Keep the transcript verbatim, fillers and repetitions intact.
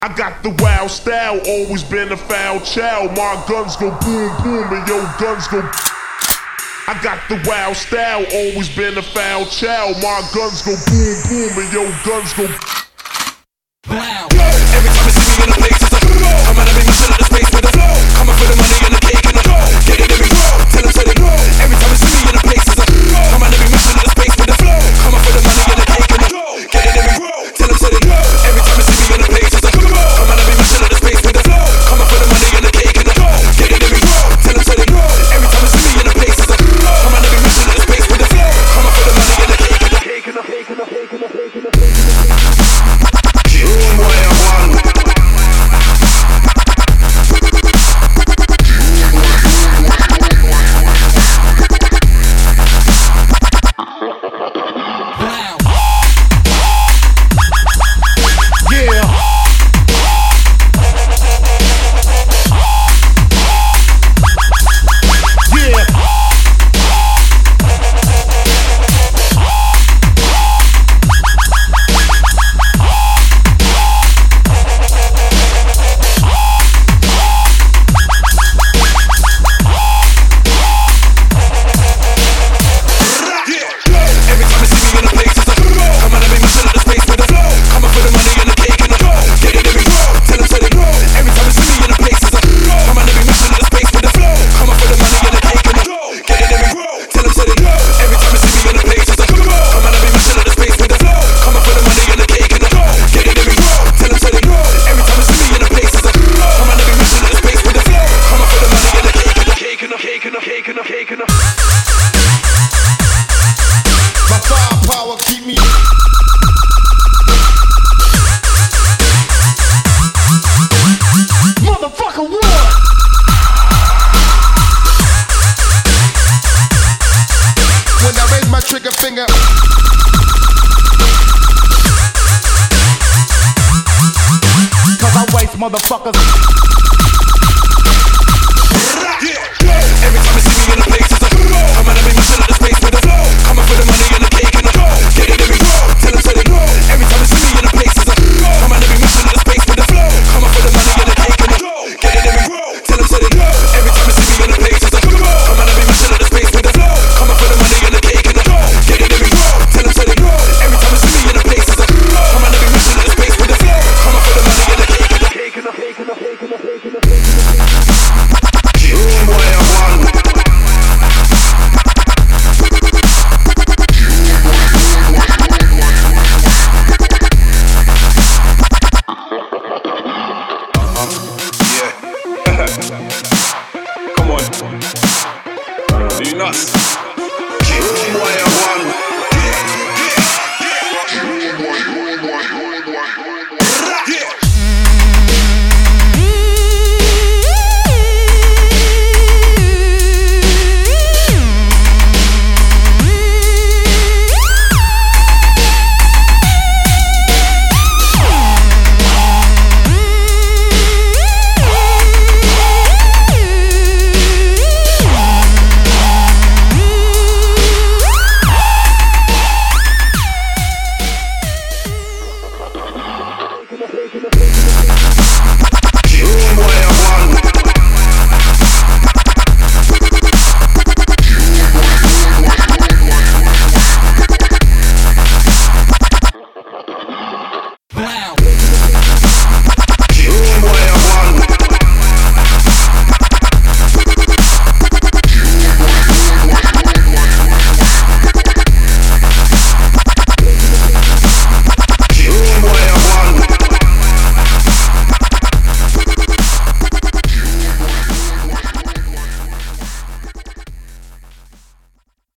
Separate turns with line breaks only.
I got the wild style, always been a foul child. My guns go boom boom and your guns go. I got the wild style, always been a foul child. My guns go boom boom and your guns go.
Wow. Every time you see me in a place, it's a flow. I'm gonna be missing the space with the flow. Coming for the money and the cake and the flow. Get it every flow. Tell them to the flow. Every time you see me in a place, it's a flow. I'm gonna be missing the space with the flow. Coming for the money and the cake and the flow. Get it every flow. Tell them to the flow. Every time you see me in a place, it's a flow. I'm gonna be missing the space with the flow. Coming for the money and the cake and the flow. Get it every flow. Tell them to the flow. Every time you see me in a place, it's a flow. I'm gonna be missing the space with the flow. Coming for the money and the cake and the cake and the cake and the cake and the cake and the cake.
My firepower keep me. Motherfucker, what? When I raise my trigger finger, cause I waste motherfuckers.